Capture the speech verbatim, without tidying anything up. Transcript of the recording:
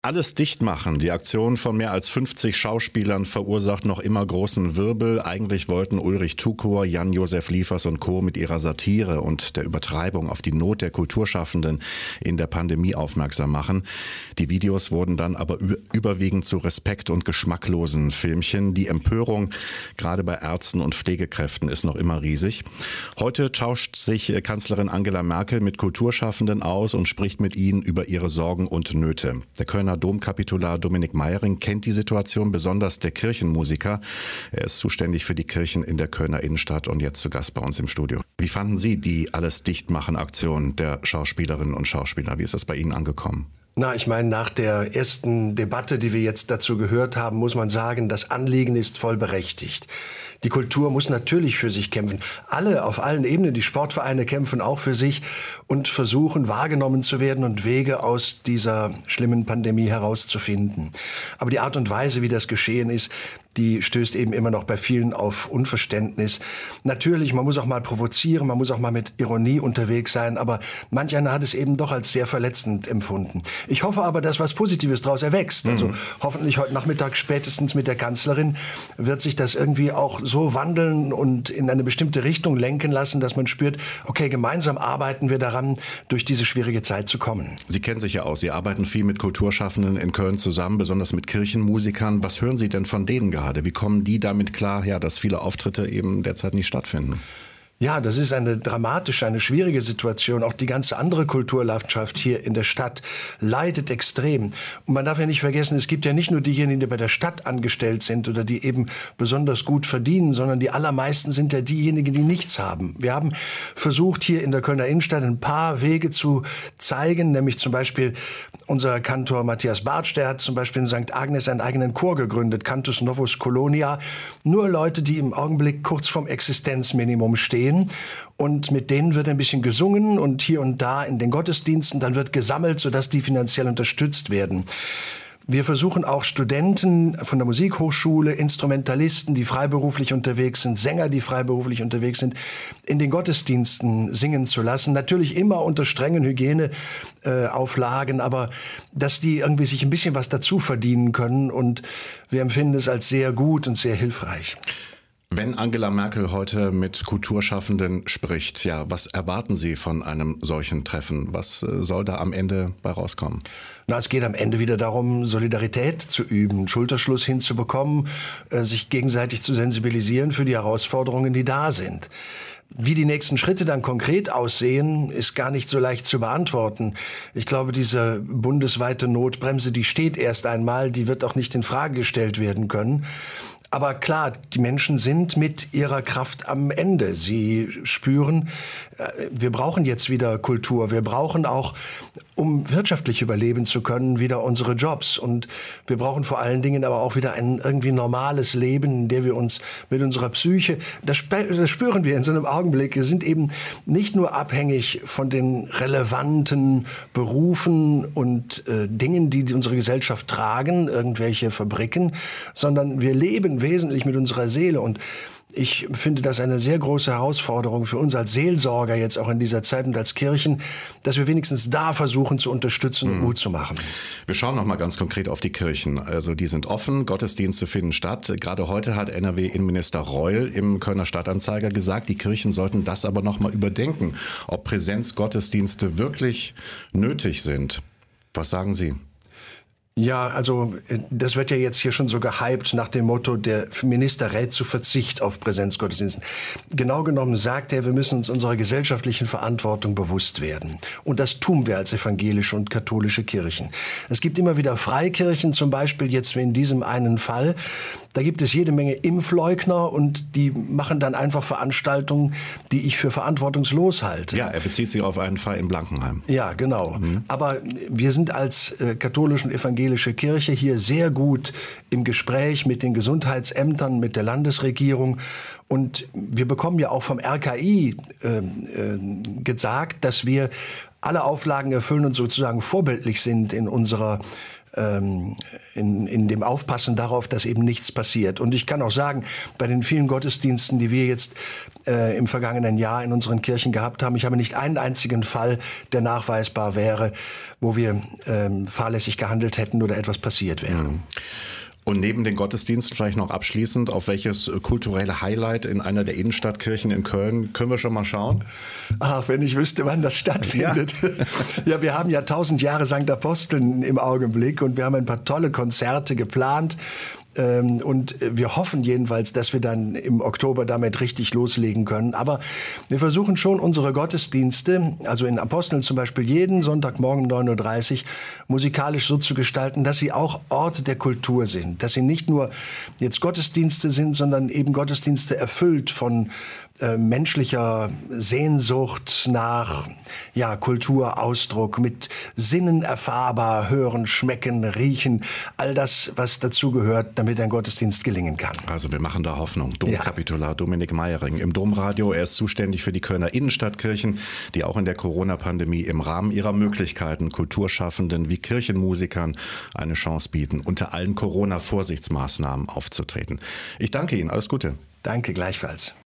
Alles dicht machen. Die Aktion von mehr als fünfzig Schauspielern verursacht noch immer großen Wirbel. Eigentlich wollten Ulrich Tukur, Jan-Josef Liefers und Co. mit ihrer Satire und der Übertreibung auf die Not der Kulturschaffenden in der Pandemie aufmerksam machen. Die Videos wurden dann aber überwiegend zu respekt- und geschmacklosen Filmchen. Die Empörung, gerade bei Ärzten und Pflegekräften, ist noch immer riesig. Heute tauscht sich Kanzlerin Angela Merkel mit Kulturschaffenden aus und spricht mit ihnen über ihre Sorgen und Nöte. Der Kölner Domkapitular Dominik Meiering kennt die Situation, besonders der Kirchenmusiker. Er ist zuständig für die Kirchen in der Kölner Innenstadt und jetzt zu Gast bei uns im Studio. Wie fanden Sie die Alles-Dichtmachen-Aktion der Schauspielerinnen und Schauspieler? Wie ist das bei Ihnen angekommen? Na, ich meine, nach der ersten Debatte, die wir jetzt dazu gehört haben, muss man sagen, das Anliegen ist voll berechtigt. Die Kultur muss natürlich für sich kämpfen. Alle auf allen Ebenen, die Sportvereine kämpfen auch für sich und versuchen, wahrgenommen zu werden und Wege aus dieser schlimmen Pandemie herauszufinden. Aber die Art und Weise, wie das geschehen ist, die stößt eben immer noch bei vielen auf Unverständnis. Natürlich, man muss auch mal provozieren, man muss auch mal mit Ironie unterwegs sein, aber manch einer hat es eben doch als sehr verletzend empfunden. Ich hoffe aber, dass was Positives daraus erwächst. Also mhm. hoffentlich heute Nachmittag spätestens mit der Kanzlerin wird sich das irgendwie auch so wandeln und in eine bestimmte Richtung lenken lassen, dass man spürt, okay, gemeinsam arbeiten wir daran, durch diese schwierige Zeit zu kommen. Sie kennen sich ja aus, Sie arbeiten viel mit Kulturschaffenden in Köln zusammen, besonders mit Kirchenmusikern. Was hören Sie denn von denen gerade? Wie kommen die damit klar, ja, dass viele Auftritte eben derzeit nicht stattfinden? Ja, das ist eine dramatische, eine schwierige Situation. Auch die ganze andere Kulturlandschaft hier in der Stadt leidet extrem. Und man darf ja nicht vergessen, es gibt ja nicht nur diejenigen, die bei der Stadt angestellt sind oder die eben besonders gut verdienen, sondern die allermeisten sind ja diejenigen, die nichts haben. Wir haben versucht, hier in der Kölner Innenstadt ein paar Wege zu zeigen, nämlich zum Beispiel unser Kantor Matthias Bartsch, der hat zum Beispiel in Sankt Agnes einen eigenen Chor gegründet, Cantus Novus Colonia. Nur Leute, die im Augenblick kurz vorm Existenzminimum stehen. Und mit denen wird ein bisschen gesungen und hier und da in den Gottesdiensten, dann wird gesammelt, sodass die finanziell unterstützt werden. Wir versuchen auch Studenten von der Musikhochschule, Instrumentalisten, die freiberuflich unterwegs sind, Sänger, die freiberuflich unterwegs sind, in den Gottesdiensten singen zu lassen. Natürlich immer unter strengen Hygieneauflagen, äh, aber dass die irgendwie sich ein bisschen was dazu verdienen können. Und wir empfinden es als sehr gut und sehr hilfreich. Wenn Angela Merkel heute mit Kulturschaffenden spricht, ja, was erwarten Sie von einem solchen Treffen? Was äh, soll da am Ende bei rauskommen? Na, es geht am Ende wieder darum, Solidarität zu üben, Schulterschluss hinzubekommen, äh, sich gegenseitig zu sensibilisieren für die Herausforderungen, die da sind. Wie die nächsten Schritte dann konkret aussehen, ist gar nicht so leicht zu beantworten. Ich glaube, diese bundesweite Notbremse, die steht erst einmal, die wird auch nicht in Frage gestellt werden können. Aber klar, die Menschen sind mit ihrer Kraft am Ende. Sie spüren, wir brauchen jetzt wieder Kultur. Wir brauchen auch, um wirtschaftlich überleben zu können, wieder unsere Jobs. Und wir brauchen vor allen Dingen aber auch wieder ein irgendwie normales Leben, in dem wir uns mit unserer Psyche, das spüren wir in so einem Augenblick, wir sind eben nicht nur abhängig von den relevanten Berufen und äh, Dingen, die unsere Gesellschaft tragen, irgendwelche Fabriken, sondern wir leben wesentlich mit unserer Seele. Und ich finde das eine sehr große Herausforderung für uns als Seelsorger jetzt auch in dieser Zeit und als Kirchen, dass wir wenigstens da versuchen zu unterstützen und mhm. Mut zu machen. Wir schauen noch mal ganz konkret auf die Kirchen. Also die sind offen, Gottesdienste finden statt. Gerade heute hat N R W-Innenminister Reul im Kölner Stadtanzeiger gesagt, die Kirchen sollten das aber noch mal überdenken, ob Präsenzgottesdienste wirklich nötig sind. Was sagen Sie? Ja, also das wird ja jetzt hier schon so gehypt nach dem Motto, der Minister rät zu Verzicht auf Präsenzgottesdiensten. Genau genommen sagt er, wir müssen uns unserer gesellschaftlichen Verantwortung bewusst werden. Und das tun wir als evangelische und katholische Kirchen. Es gibt immer wieder Freikirchen, zum Beispiel jetzt wie in diesem einen Fall. Da gibt es jede Menge Impfleugner und die machen dann einfach Veranstaltungen, die ich für verantwortungslos halte. Ja, er bezieht sich auf einen Fall in Blankenheim. Ja, genau. Mhm. Aber wir sind als äh, katholische und evangelische Kirche hier sehr gut im Gespräch mit den Gesundheitsämtern, mit der Landesregierung. Und wir bekommen ja auch vom R K I äh, äh, gesagt, dass wir alle Auflagen erfüllen und sozusagen vorbildlich sind in unserer ähm, in, in dem Aufpassen darauf, dass eben nichts passiert. Und ich kann auch sagen, bei den vielen Gottesdiensten, die wir jetzt äh, im vergangenen Jahr in unseren Kirchen gehabt haben, ich habe nicht einen einzigen Fall, der nachweisbar wäre, wo wir ähm, fahrlässig gehandelt hätten oder etwas passiert wäre. Mhm. Und neben den Gottesdiensten vielleicht noch abschließend, auf welches kulturelle Highlight in einer der Innenstadtkirchen in Köln können wir schon mal schauen? Ach, wenn ich wüsste, wann das stattfindet. Ja, ja, wir haben ja tausend Jahre Sankt Aposteln im Augenblick und wir haben ein paar tolle Konzerte geplant. Und wir hoffen jedenfalls, dass wir dann im Oktober damit richtig loslegen können. Aber wir versuchen schon, unsere Gottesdienste, also in Aposteln zum Beispiel jeden Sonntagmorgen um neun Uhr dreißig, musikalisch so zu gestalten, dass sie auch Orte der Kultur sind. Dass sie nicht nur jetzt Gottesdienste sind, sondern eben Gottesdienste erfüllt von äh, menschlicher Sehnsucht nach ja, Kulturausdruck, mit Sinnen erfahrbar, hören, schmecken, riechen, all das, was dazugehört, damit ein Gottesdienst gelingen kann. Also wir machen da Hoffnung. Domkapitular ja. Dominik Meyering im Domradio. Er ist zuständig für die Kölner Innenstadtkirchen, die auch in der Corona-Pandemie im Rahmen ihrer Möglichkeiten Kulturschaffenden wie Kirchenmusikern eine Chance bieten, unter allen Corona-Vorsichtsmaßnahmen aufzutreten. Ich danke Ihnen. Alles Gute. Danke gleichfalls.